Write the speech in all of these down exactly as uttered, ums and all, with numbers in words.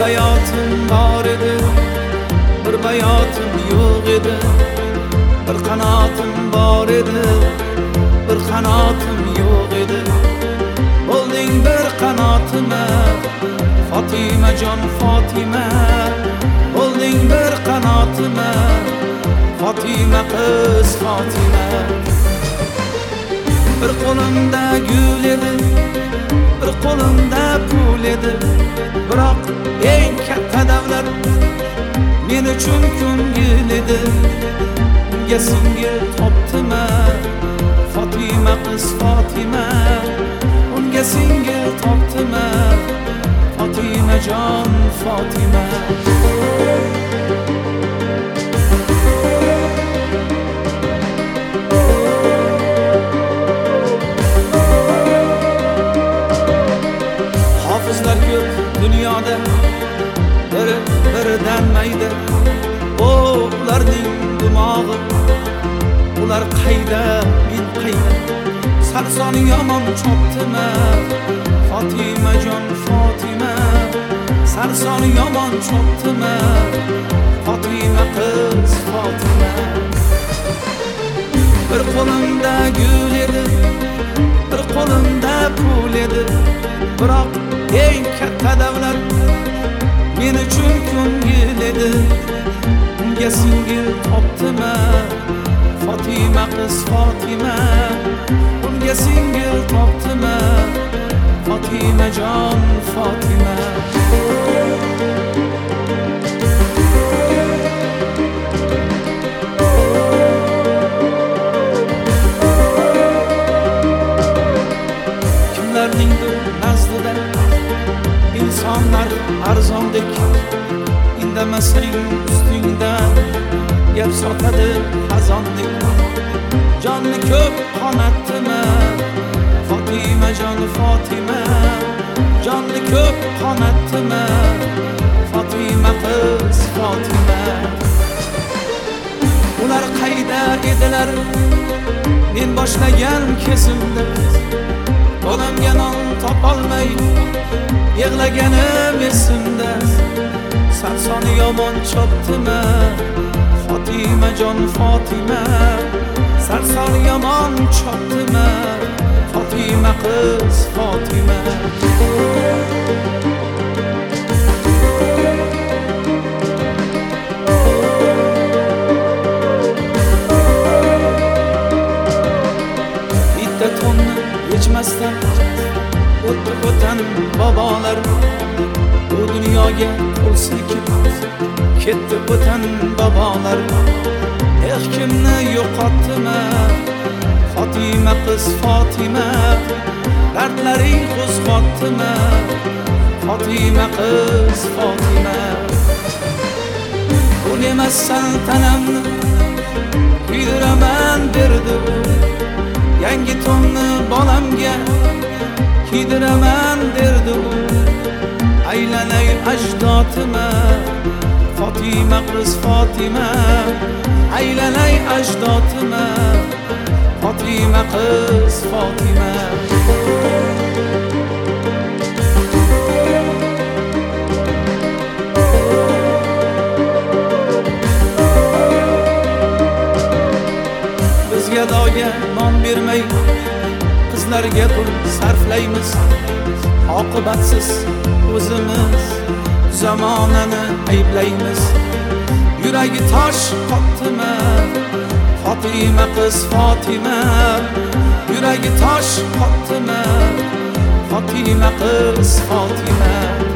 bayotim bor edi, bir bayotim yo'q edi. Bir qanotim bor edi, bir qanotim yo'q edi. Bo'lding bir qanotima, Fotimajon Fotima. Bo'lding bir qanotima, Fotima qiz Fotima. Bir qo'limda gul edi, bir qo'limda pul edi. Biroq eng katta davlat men uchun ko'ngil edi. Unga singil topdima, Fotima qiz Fotima. Unga singil topdima, Fotimajon Fotima. Hofizlar ko'p dunyoda, biri biridan mayda. O ularning dimog'i, ular qayda, men qayda. Sarsoni yomon chopdima, Fotimajon Fotima. Sarsoni yomon chopdima, Fotima qiz Fotima. Bir qo'limda gul edi, bir qo'limda pul edi. Biroq eng katta davlat men uchun ko'ngil edi. Unga singil topdima, Fotima qiz Fotima. Unga singil topdima, Fotimajon Fotima. Kimlarningdir nazdida insonlar arzondek, indamasang ustingdan gap sotadi xazondek. Jonni ko'p qonatdima, Fotimajon Fotima. Jonni ko'p qonatdima, Fotima qiz Fotima. Ular qayda edilar men boshlagan kezimda? Bolamga non topolmay yig'laganim esimda. Sarsoni yomon chopdima, Fotimajon Fotima. Sarsoni yomon chopdima, Fotima qiz Fotima. Bitta tonni yechmasdan o'tdi o'tan bobolar. Bu dunyoga qo'l silkib ketdi o'tan bobolar. Eh kimni yo'qotdima, Fotima qiz Fotima. Dardlaring qo'zg'otdima, Fotima qiz Fotima. O'lmassan tanamni kiydiraman derdi. Yangi tonni bolamga kiydiraman derdi. Aylanay ajdotima, Fotima qiz Fotima. Aylanay ajdotima, Fotima qiz Fotima. Biz gadoga non bermay qizlarga pul sarflaymiz. Oqibatsiz o'zimiz zamonani ayblaymiz. Yuragi tosh qotdima, Fotima qiz Fotima. Yuragi tosh qotdima, Fotima qiz Fotima.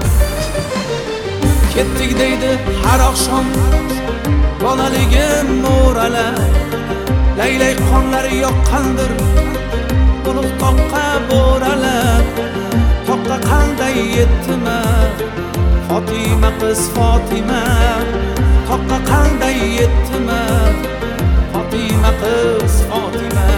Ketdik deydi har oqshom bolaligim mo'ralab. Laylay qonlari yoqqandir ulug' toqqa bo'ralab. Toqqa qanday yetdima, Fotima qiz Fotima. Toqqa qanday yetdima, Fotima qiz Fotima.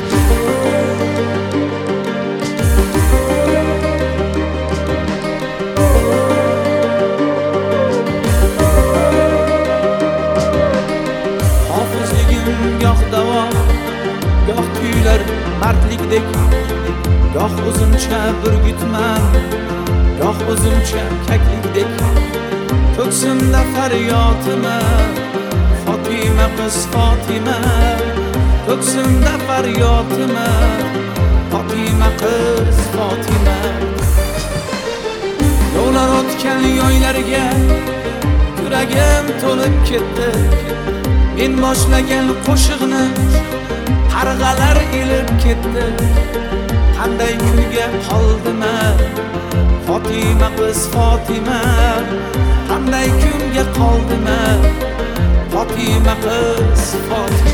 Hofizligim goh davo, goh kuylar mardlikdek. Goh o'zimcha burgutman, goh o'zimcha kaklikdek ko'ksimda faryodima Fatima qiz Fatima ko'ksimda faryodima Fatima qiz Fatima yo'lar o'tgan yo'ylarga yuragim to'lib ketdi men boshlagan qo'shiqni qarg'alar ilib ketdi qanday kuyga qoldim Fatima qiz Fatima qanday kuyga qoldim Fatima qiz Fatima